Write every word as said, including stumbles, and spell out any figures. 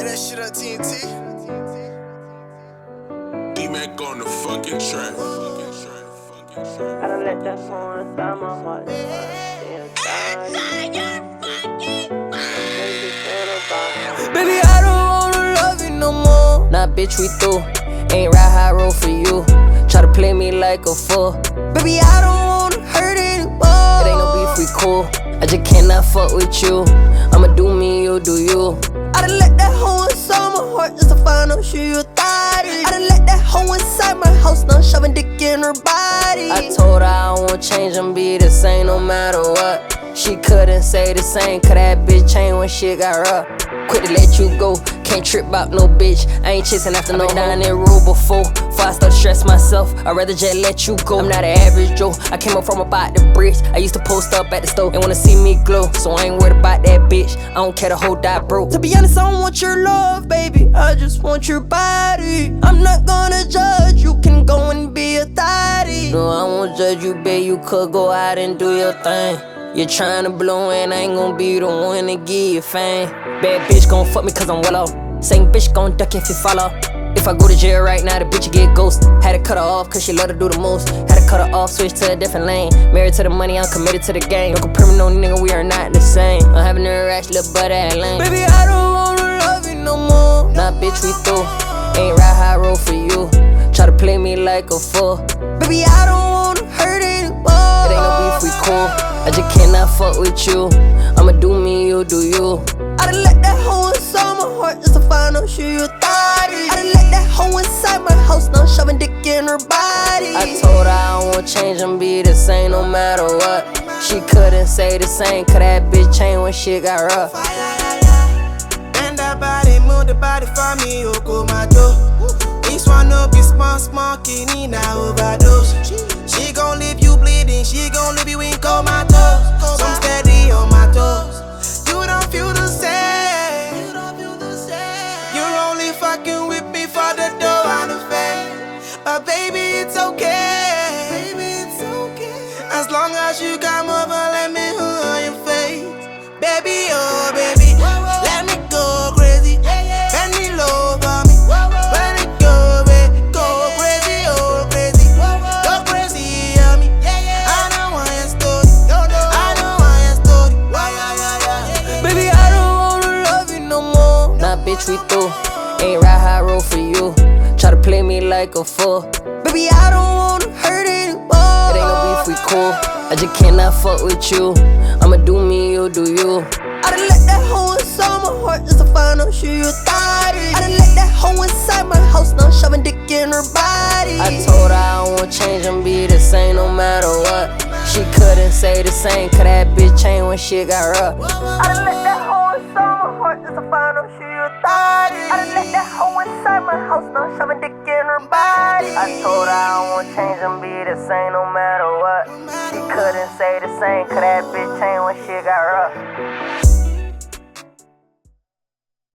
that shit up, T N T. D-Mac on the fucking track. I done let that phone inside my heart. Baby, I don't wanna love you no more. Nah, bitch, we through. Ain't ride high road for you. Try to play me like a fool. Baby, I don't wanna hurt anymore. It ain't no beef, we cool. I just cannot fuck with you. I'ma do me, you do you. I done let that hoe inside my heart just to find out she a thotty. I done let that hoe inside my house, now shoving dick in her body. I told her I won't change and be the same no matter what. She couldn't say the same, cause that bitch changed when shit got rough. Quick to let you go, can't trip out no bitch. I ain't chasing after no down that road before. Before I start stress myself, I'd rather just let you go. I'm not an average Joe, I came up from about the bricks. I used to post up at the store and wanna see me glow, so I ain't worried about that bitch. I don't care, the whole die broke. To be honest, I don't want your love, baby, I just want your body. I'm not gonna judge, you can go and be a thotty. No, I won't judge you, babe, you could go out and do your thing. You're tryna blow and I ain't gon' be the one to give you fame. Bad bitch gon' fuck me cause I'm well off. Same bitch gon' duck if you fall off. If I go to jail right now, the bitch get ghost. Had to cut her off cause she love to do the most. Had to cut her off, switch to a different lane. Married to the money, I'm committed to the game. Don't compare me no nigga, we are not the same. I'm having a rash, little butt at lane. Baby, I don't wanna love you no more. Nah, bitch, we through. Ain't ride high road for you. Try to play me like a fool. Baby, I don't wanna hurt anymore. It ain't no beef, we cool. I just cannot fuck with you. I'ma do me, you do you. I done let that hoe inside my heart just to find out she a thotty. I done let that hoe inside my house, now shoving dick in her body. I told her I won't change and be the same no matter what. She couldn't say the same, cause that bitch changed when shit got rough. Bend that body, move the body for me, Okomato. This one no be small, small, kidney now overdose. She gon' leave you bleeding, she gon' leave you in comatose. So I'm steady on my toes. You don't feel the same. You're only fucking with me for the dough and the fame. But baby, it's okay. As long as you come over, let me hold your face. Baby, oh baby, let me go crazy. Bend me low for me. Let it go, baby, go crazy, oh crazy. Go crazy on me. I don't want your story. I don't want your story. Baby, I don't wanna love you no more. Nah, bitch, we through. Ain't ride high road for you. Try to play me like a fool. Baby, I don't wanna hurt anymore. It ain't no beef, we cool. I just cannot fuck with you. I'ma do me, you do you. I done let that hoe inside my heart just to find out she a thotty. I done let that hoe inside my house, now shoving dick in her body. I told her I won't change and be the same no matter what. She couldn't say the same, cause that bitch changed when shit got rough. I done let that hoe inside my heart just to find out she a thotty. I done let that hoe inside my house, now shoving dick in her body. I told her I won't change and be the same no matter what. She couldn't say the same, cause that bitch changed when shit got rough.